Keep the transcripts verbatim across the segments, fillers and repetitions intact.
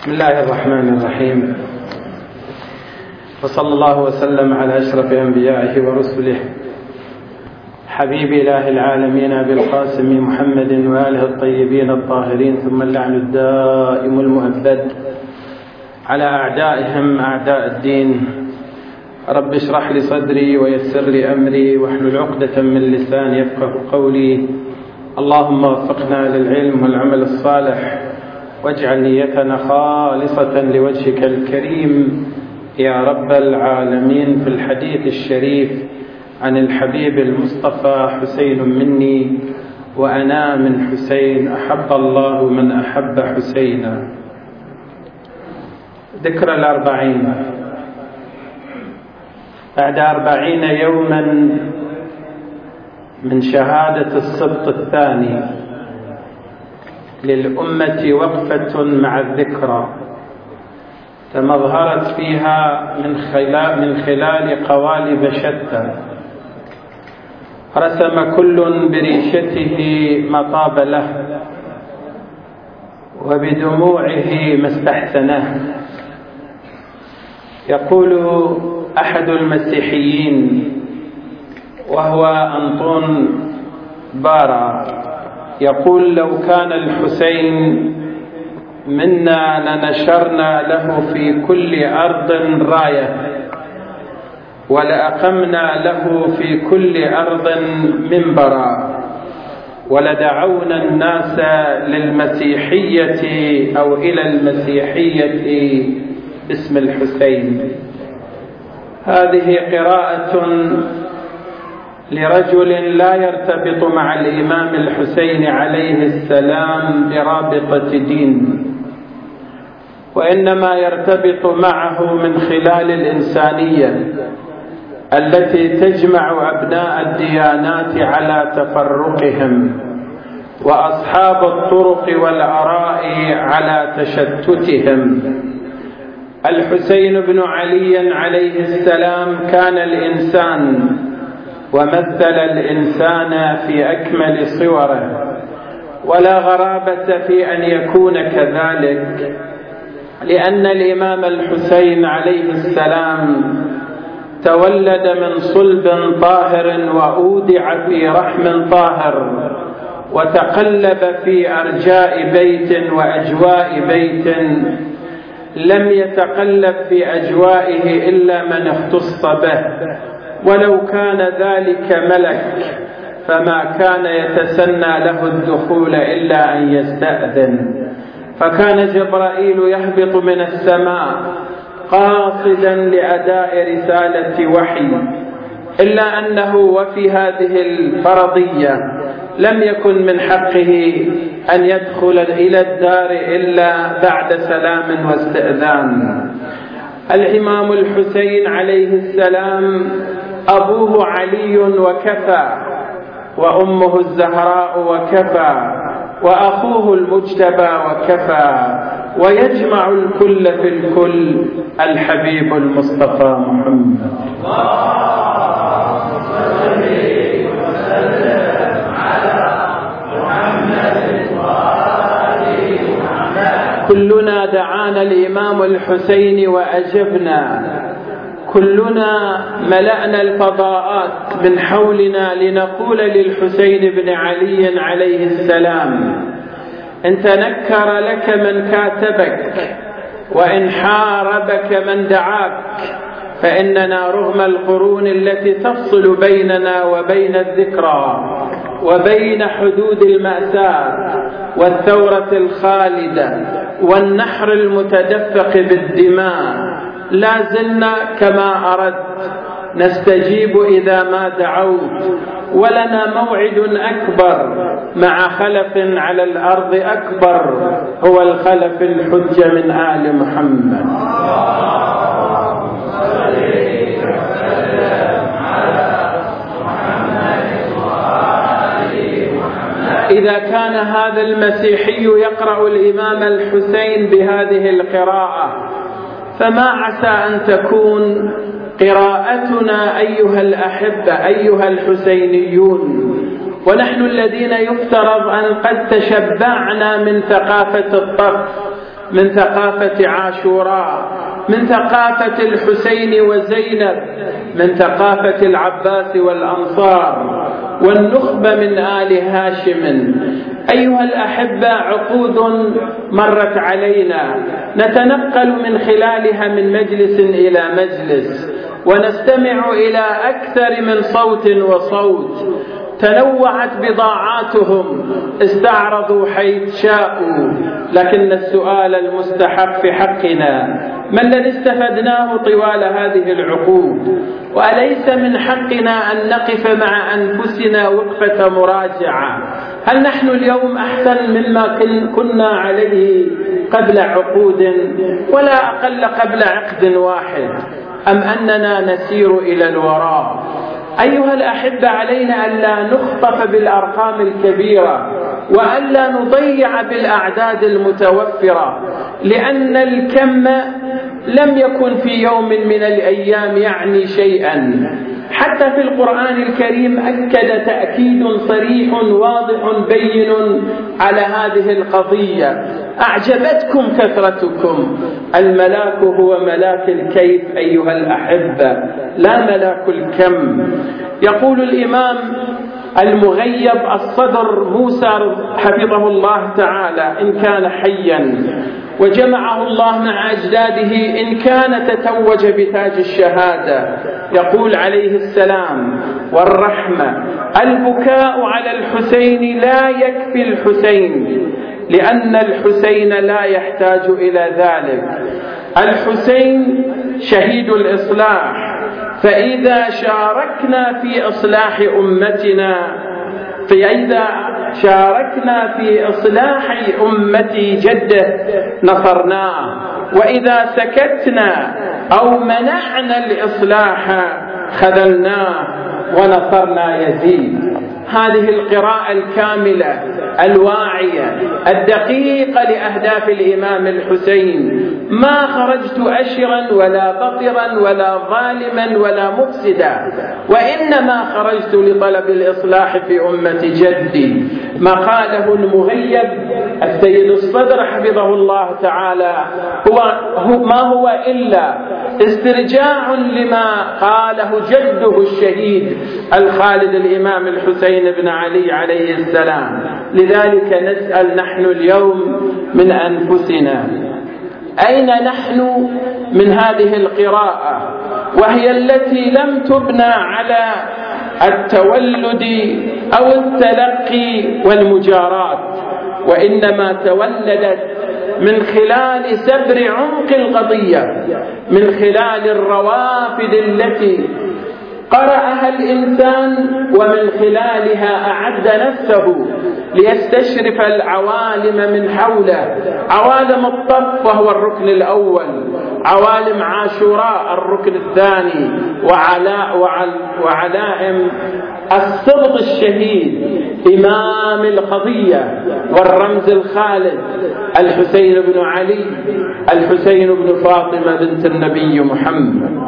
بسم الله الرحمن الرحيم، وصلى الله وسلم على أشرف أنبيائه ورسله حبيب إله العالمين أبي القاسم محمد وآله الطيبين الطاهرين، ثم اللعن الدائم المؤبد على أعدائهم أعداء الدين. رب اشرح لي صدري ويسر لي أمري واحلل عقدة من لساني يفقه قولي. اللهم وفقنا للعلم والعمل الصالح واجعل نيتنا خالصة لوجهك الكريم يا رب العالمين. في الحديث الشريف عن الحبيب المصطفى: حسين مني وأنا من حسين، أحب الله من أحب حسينا. ذكر الأربعين. بعد أربعين يوما من شهادة السبط الثاني للأمة وقفة مع الذكرى تمظهرت فيها من خلال, من خلال قوالب شتى، رسم كل بريشته مطاب له وبدموعه ما استحسنه. يقول أحد المسيحيين وهو أنطون بارا، يقول: لو كان الحسين منا لنشرنا له في كل أرض راية ولأقمنا له في كل أرض منبرا ولدعونا الناس للمسيحية أو إلى المسيحية باسم الحسين. هذه قراءة لرجل لا يرتبط مع الإمام الحسين عليه السلام برابطة دين، وإنما يرتبط معه من خلال الإنسانية التي تجمع أبناء الديانات على تفرقهم وأصحاب الطرق والآراء على تشتتهم. الحسين بن علي عليه السلام كان الإنسان ومثل الإنسان في أكمل صوره، ولا غرابة في أن يكون كذلك، لأن الإمام الحسين عليه السلام تولد من صلب طاهر وأودع في رحم طاهر، وتقلب في أرجاء بيت وأجواء بيت لم يتقلب في أجوائه إلا من اختص به، ولو كان ذلك ملك فما كان يتسنى له الدخول إلا أن يستأذن. فكان جبرائيل يهبط من السماء قاصدا لأداء رسالة وحي، إلا أنه وفي هذه الفرضية لم يكن من حقه أن يدخل إلى الدار إلا بعد سلام واستئذان. الإمام الحسين عليه السلام أبوه علي وكفى، وأمه الزهراء وكفى، وأخوه المجتبى وكفى، ويجمع الكل في الكل الحبيب المصطفى محمد. اللهم صل وسلم على محمد وآل محمد. كلنا دعانا الإمام الحسين وأجبنا، كلنا ملأنا الفضاءات من حولنا لنقول للحسين بن علي عليه السلام: إن تنكر لك من كاتبك وإن حاربك من دعاك، فإننا رغم القرون التي تفصل بيننا وبين الذكرى وبين حدود المأساة والثورة الخالدة والنحر المتدفق بالدماء، لا زلنا كما أردت نستجيب إذا ما دعوت، ولنا موعد أكبر مع خلف على الأرض أكبر، هو الخلف الحجة من آل محمد. إذا كان هذا المسيحي يقرأ الإمام الحسين بهذه القراءة، فما عسى أن تكون قراءتنا أيها الأحبة أيها الحسينيون، ونحن الذين يفترض أن قد تشبعنا من ثقافة الطرف من ثقافة عاشوراء، من ثقافة الحسين وزينب، من ثقافة العباس والأنصار والنخبة من آل هاشم. أيها الأحبة، عقود مرت علينا نتنقل من خلالها من مجلس إلى مجلس، ونستمع إلى أكثر من صوت وصوت. تنوعت بضاعاتهم، استعرضوا حيث شاءوا، لكن السؤال المستحق في حقنا: ما الذي استفدناه طوال هذه العقود؟ وأليس من حقنا أن نقف مع أنفسنا وقفة مراجعة؟ هل نحن اليوم أحسن مما كنا عليه قبل عقود، ولا أقل قبل عقد واحد، أم أننا نسير إلى الوراء؟ أيها الأحبة، علينا ألا نخطف بالأرقام الكبيرة، وألا نضيع بالأعداد المتوفرة، لأن الكم لم يكن في يوم من الأيام يعني شيئا. حتى في القرآن الكريم أكد تأكيد صريح واضح بين على هذه القضية: أعجبتكم كثرتكم. الملاك هو ملاك الكيف أيها الأحبة، لا ملاك الكم. يقول الإمام المغيب الصدر موسى حفظه الله تعالى إن كان حيا وجمعه الله مع أجداده إن كان تتوج بتاج الشهادة، يقول عليه السلام والرحمة: البكاء على الحسين لا يكفي الحسين، لأن الحسين لا يحتاج إلى ذلك. الحسين شهيد الإصلاح، فإذا شاركنا في إصلاح أمتنا فإذا شاركنا في إصلاح أمتي جده نصرناه، وإذا سكتنا أو منعنا الإصلاح خذلناه ونصرنا يزيد. هذه القراءة الكاملة الواعية الدقيقة لأهداف الإمام الحسين. ما خرجت أشرا ولا بطرا ولا ظالما ولا مفسدا، وإنما خرجت لطلب الإصلاح في أمة جدي. ما قاله المغيب السيد الصدر حفظه الله تعالى هو, هو ما هو إلا استرجاع لما قاله جده الشهيد الخالد الإمام الحسين بن علي عليه السلام. لذلك نسأل نحن اليوم من أنفسنا: أين نحن من هذه القراءة، وهي التي لم تبنى على التولد أو التلقي والمجارات، وإنما تولدت من خلال سبر عمق القضية، من خلال الروافد التي قرأها الإنسان ومن خلالها أعد نفسه ليستشرف العوالم من حوله: عوالم الطف وهو الركن الأول، عوالم عاشوراء الركن الثاني، وعلاء وعلائم الصبط الشهيد إمام القضية والرمز الخالد الحسين بن علي، الحسين بن فاطمة بنت النبي محمد.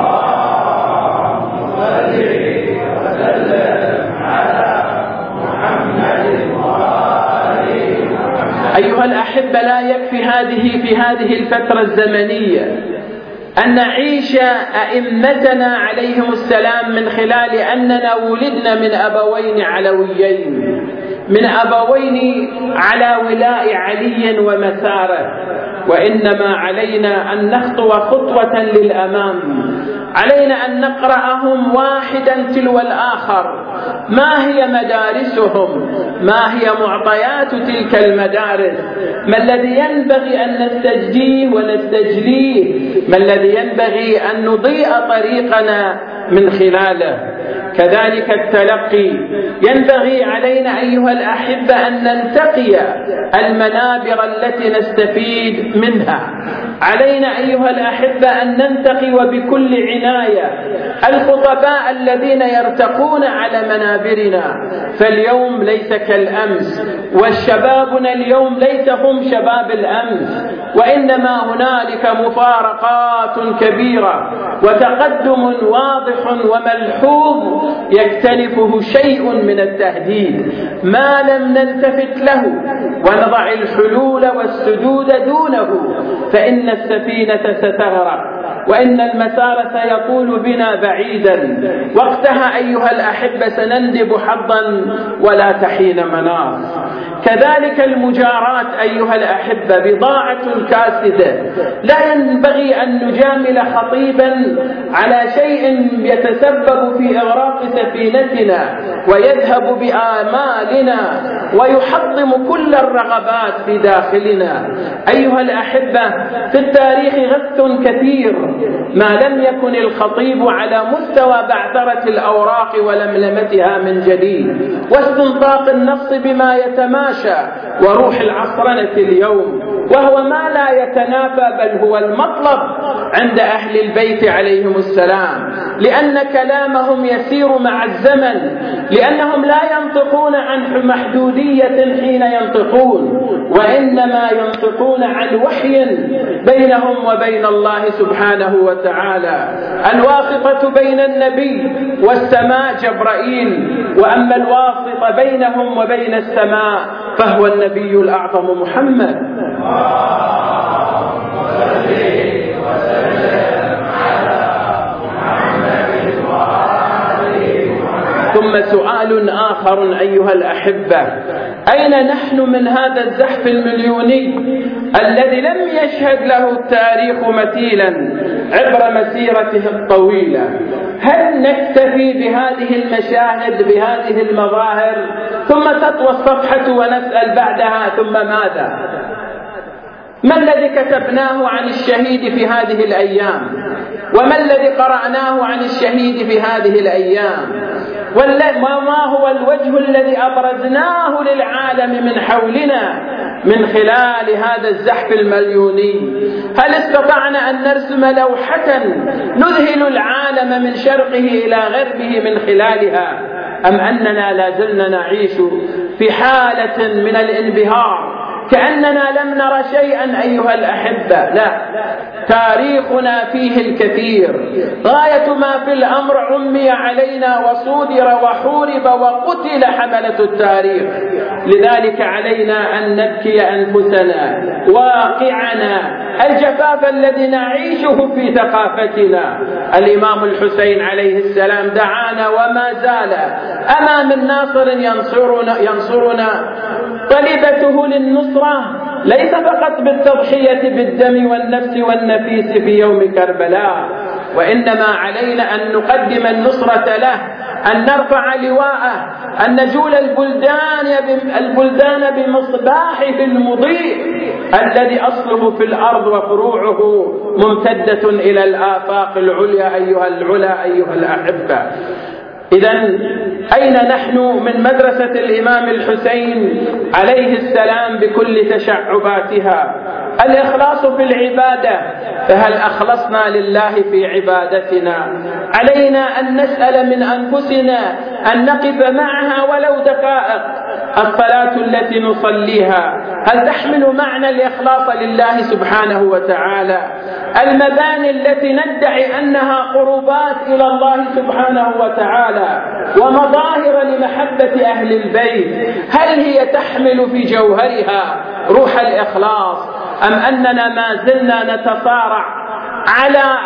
أيها الأحبة، لا يكفي هذه في هذه الفترة الزمنية أن نعيش أئمتنا عليهم السلام من خلال أننا ولدنا من أبوين علويين، من أبوين على ولاء علي ومساره، وإنما علينا أن نخطو خطوة للأمام. علينا أن نقرأهم واحدا تلو الآخر. ما هي مدارسهم؟ ما هي معطيات تلك المدارس؟ ما الذي ينبغي أن نستجديه ونستجليه؟ ما الذي ينبغي أن نضيء طريقنا من خلاله؟ كذلك التلقي، ينبغي علينا أيها الأحبة أن ننتقي المنابر التي نستفيد منها. علينا أيها الأحبة أن ننتقي وبكل عناية الخطباء الذين يرتقون على منابرنا، فاليوم ليس كالأمس، والشبابنا اليوم ليس هم شباب الأمس، وإنما هنالك مفارقات كبيرة وتقدم واضح وملحوظ يكتنفه شيء من التهديد. ما لم نلتفت له ونضع الحلول والسدود دونه، فإن السفينة ستغرق وإن المسار سيطول بنا بعيدا، وقتها أيها الأحبة سنندب حظا ولا تحين مناص. كذلك المجاراة أيها الأحبة بضاعة كاسدة، لا ينبغي أن نجامل خطيبا على شيء يتسبب في إغراق سفينتنا ويذهب بآمالنا ويحطم كل الرغبات في داخلنا. أيها الأحبة، في التاريخ غث كثير ما لم يكن الخطيب على مستوى بعثرة الأوراق ولملمتها من جديد واستنطاق النص بما يتماشى وروح العصرنة اليوم، وهو ما لا يتنافى بل هو المطلب عند أهل البيت عليهم السلام، لأن كلامهم يسير مع الزمن، لأنهم لا ينطقون عن محدودية حين ينطقون، وإنما ينطقون عن وحي بينهم وبين الله سبحانه وتعالى. الواسطة بين النبي والسماء جبرائيل، وأما الواسطة بينهم وبين السماء فهو النبي الأعظم محمد. ثم سؤال آخر أيها الأحبة: أين نحن من هذا الزحف المليوني الذي لم يشهد له التاريخ مثيلا عبر مسيرته الطويلة؟ هل نكتفي بهذه المشاهد بهذه المظاهر ثم تطوى الصفحة ونسأل بعدها ثم ماذا؟ ما الذي كتبناه عن الشهيد في هذه الأيام؟ وما الذي قرأناه عن الشهيد في هذه الأيام؟ وما هو الوجه الذي أبرزناه للعالم من حولنا من خلال هذا الزحف المليوني؟ هل استطعنا أن نرسم لوحة نذهل العالم من شرقه إلى غربه من خلالها، أم أننا لا زلنا نعيش في حالة من الانبهار كأننا لم نرى شيئا أيها الأحبة؟ لا، تاريخنا فيه الكثير، غاية ما في الأمر عمي علينا وصودر وحورب وقتل حملة التاريخ. لذلك علينا أن نبكي أنفسنا واقعنا الجفاف الذي نعيشه في ثقافتنا. الإمام الحسين عليه السلام دعانا وما زال أمام الناصر ينصرنا, ينصرنا. طلبته للنصرة ليس فقط بالتضحية بالدم والنفس والنفيس في يوم كربلاء، وإنما علينا أن نقدم النصرة له، أن نرفع لواءه، أن نجول البلدان البلدان بمصباحه المضيء الذي أصله في الأرض وفروعه ممتدة إلى الآفاق العليا أيها العلا أيها الأحبة. إذن أين نحن من مدرسة الإمام الحسين عليه السلام بكل تشعباتها؟ الإخلاص في العبادة، فهل أخلصنا لله في عبادتنا؟ علينا أن نسأل من أنفسنا أن نقف معها ولو دقائق. الصلاة التي نصليها هل تحمل معنى الإخلاص لله سبحانه وتعالى؟ المباني التي ندعي أنها قربات إلى الله سبحانه وتعالى ومظاهر لمحبة أهل البيت، هل هي تحمل في جوهرها روح الإخلاص، أم أننا ما زلنا نتصارع على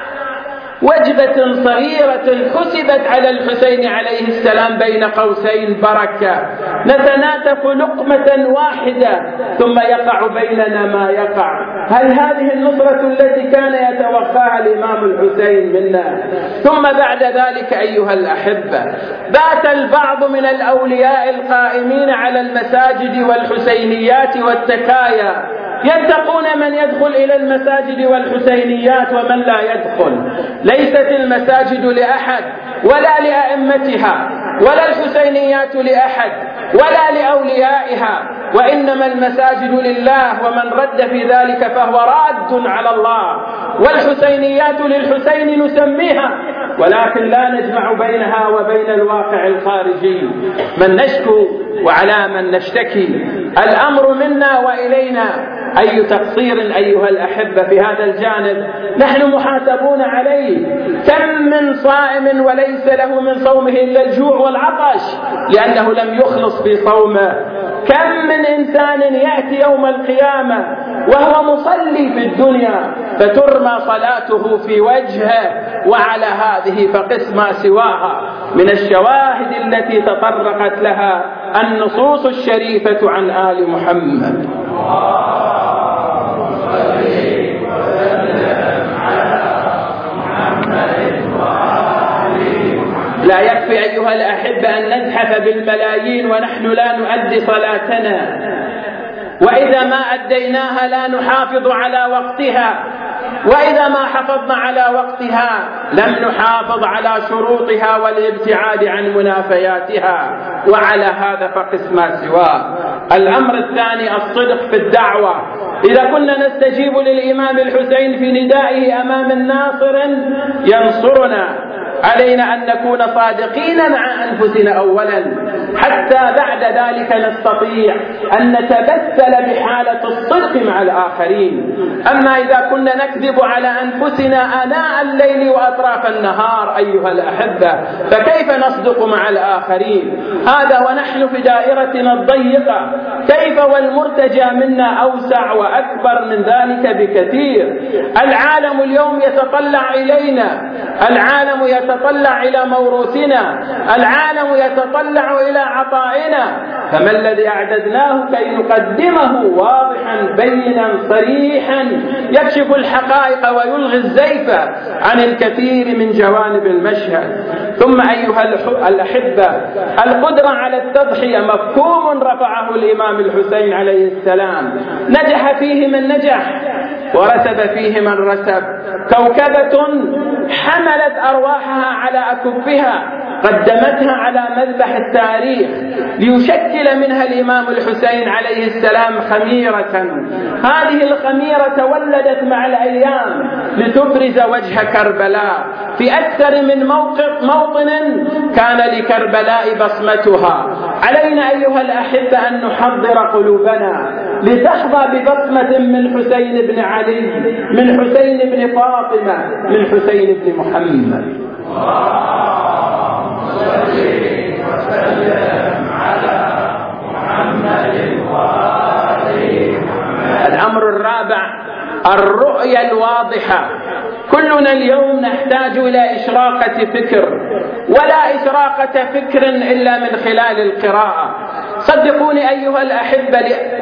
وجبة صغيرة حسبت على الحسين عليه السلام بين قوسين بركة، نتناتف لقمة واحدة ثم يقع بيننا ما يقع؟ هل هذه النصرة التي كان يتوقعها الإمام الحسين منا؟ ثم بعد ذلك أيها الأحبة، بات البعض من الأولياء القائمين على المساجد والحسينيات والتكايا يتقون من يدخل إلى المساجد والحسينيات ومن لا يدخل. ليست المساجد لأحد ولا لأئمتها، ولا الحسينيات لأحد ولا لأوليائها، وإنما المساجد لله، ومن رد في ذلك فهو راد على الله. والحسينيات للحسين نسميها، ولكن لا نجمع بينها وبين الواقع الخارجي. من نشكو وعلى من نشتكي؟ الأمر منا وإلينا. أي تقصير أيها الأحبة في هذا الجانب نحن محاسبون عليه. كم من صائم وليس له من صومه إلا الجوع والعطش لأنه لم يخلص في صومه. كم من إنسان يأتي يوم القيامة وهو مصلي في الدنيا فترمى صلاته في وجهه، وعلى هذه فقس ما سواها من الشواهد التي تطرقت لها النصوص الشريفة عن آل محمد. لا يكفي أيها الأحبة أن نزحف بالملايين ونحن لا نؤدي صلاتنا، وإذا ما أديناها لا نحافظ على وقتها، وإذا ما حافظنا على وقتها لم نحافظ على شروطها والابتعاد عن منافياتها، وعلى هذا فقس ما سواه. الأمر الثاني الصدق في الدعوة. إذا كنا نستجيب للإمام الحسين في ندائه أمام الناصر ينصرنا، علينا أن نكون صادقين مع أنفسنا أولا، حتى بعد ذلك نستطيع أن نتبثل بحالة الصدق مع الآخرين. أما إذا كنا نكذب على أنفسنا آناء الليل وأطراف النهار أيها الأحبة فكيف نصدق مع الآخرين؟ هذا ونحن في دائرتنا الضيقة، كيف والمرتجى منا أوسع وأكبر من ذلك بكثير. العالم اليوم يتطلع إلينا، العالم يتطلع إلى موروثنا، العالم يتطلع إلى عطائنا، فما الذي أعددناه كي نقدمه واضحا بينا صريحا يكشف الحقائق ويلغي الزيف عن الكثير من جوانب المشهد. ثم أيها الأحبة القدرة على التضحية مفهوم رفعه الإمام الحسين عليه السلام، نجح فيه من نجح ورسب فيه من رسب. كوكبة حملت أرواحها على أكفها قدمتها على مذبح التاريخ ليشكل منها الإمام الحسين عليه السلام خميرة. هذه الخميرة تولدت مع الأيام لتبرز وجه كربلاء في أكثر من موقف موطن كان لكربلاء بصمتها. علينا أيها الأحبة أن نحضر قلوبنا لتحظى ببصمة من حسين بن علي، من حسين بن فاطمة، من حسين بن محمد. الأمر الرابع الرؤية الواضحة. كلنا اليوم نحتاج إلى إشراقة فكر، ولا إشراقة فكر إلا من خلال القراءة. صدقوني أيها الأحبة،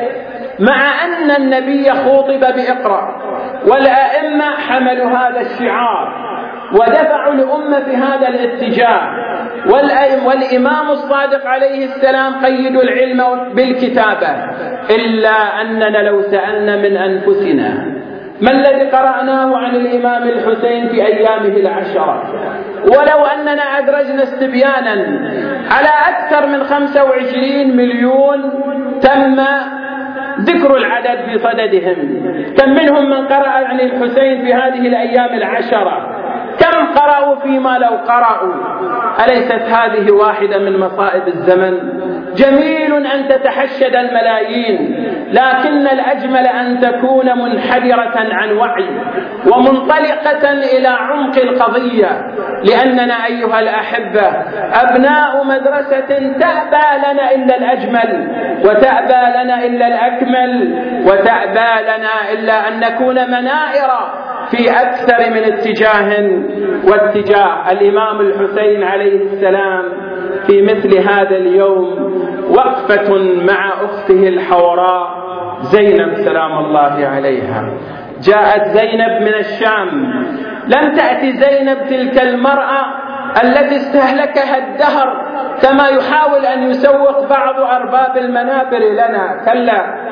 مع أن النبي خوطب بإقرأ والأئمة حملوا هذا الشعار ودفعوا الأمة في هذا الاتجاه، والإمام الصادق عليه السلام قيدوا العلم بالكتابة، إلا أننا لو سألنا من أنفسنا ما الذي قرأناه عن الإمام الحسين في أيامه العشرة، ولو أننا أدرجنا استبيانا على أكثر من خمسة وعشرين مليون تم ذكر العدد في صددهم، كم منهم من قرأ عن الحسين في هذه الأيام العشرة؟ كم قرأوا فيما لو قرأوا؟ أليست هذه واحدة من مصائب الزمن؟ جميل أن تتحشد الملايين، لكن الأجمل أن تكون منحدرة عن وعي ومنطلقة إلى عمق القضية، لأننا أيها الأحبة أبناء مدرسة تأبى لنا إلا الأجمل، وتأبى لنا إلا الأكمل، وتأبى لنا إلا أن نكون منائر في أكثر من اتجاه واتجاه. الإمام الحسين عليه السلام في مثل هذا اليوم وقفة مع أخته الحوراء زينب سلام الله عليها. جاءت زينب من الشام، لم تأتي زينب تلك المرأة التي استهلكها الدهر كما يحاول أن يسوق بعض أرباب المنابر لنا، كلا،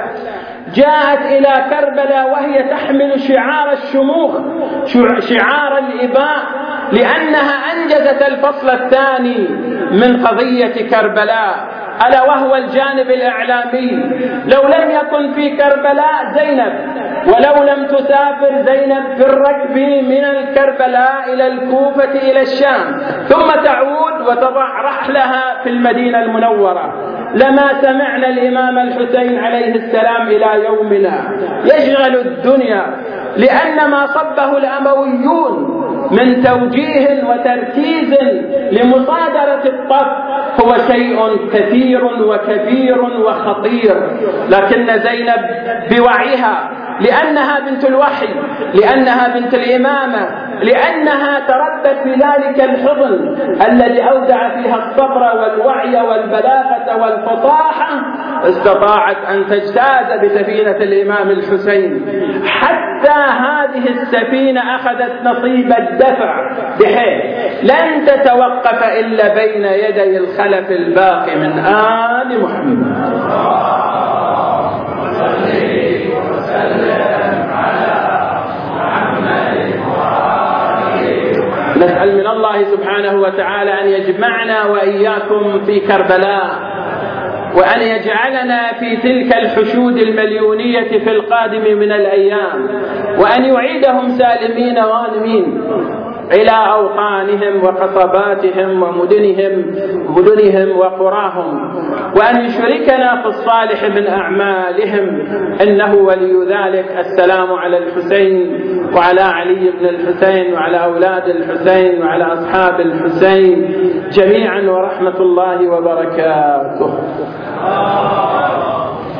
جاءت إلى كربلاء وهي تحمل شعار الشموخ، شعار الإباء، لأنها أنجزت الفصل الثاني من قضية كربلاء، ألا وهو الجانب الإعلامي. لو لم يكن في كربلاء زينب، ولو لم تسافر زينب في الركب من الكربلاء إلى الكوفة إلى الشام ثم تعود وتضع رحلها في المدينة المنورة، لما سمعنا الإمام الحسين عليه السلام إلى يومنا يشغل الدنيا، لأن ما صبه الأمويون من توجيه وتركيز لمصادرة الطف هو شيء كثير وكبير وخطير. لكن زينب بوعيها، لأنها بنت الوحي، لأنها بنت الإمامة، لأنها تربت في ذلك الحضن الذي أودع فيها الصبر والوعي والبلاغة والفصاحة، استطاعت أن تجتاز بسفينة الإمام الحسين حتى هذه السفينة أخذت نصيب الدفع، بحيث لن تتوقف إلا بين يدي الخلف الباقي من آل محمد. نسأل من الله سبحانه وتعالى أن يجمعنا وإياكم في كربلاء، وأن يجعلنا في تلك الحشود المليونية في القادم من الأيام، وأن يعيدهم سالمين غانمين إلى أوطانهم وقصباتهم ومدنهم مدنهم وقراهم، وأن يشركنا في الصالح من أعمالهم، إنه ولي ذلك. السلام على الحسين وعلى علي بن الحسين وعلى أولاد الحسين وعلى أصحاب الحسين جميعا، ورحمة الله وبركاته.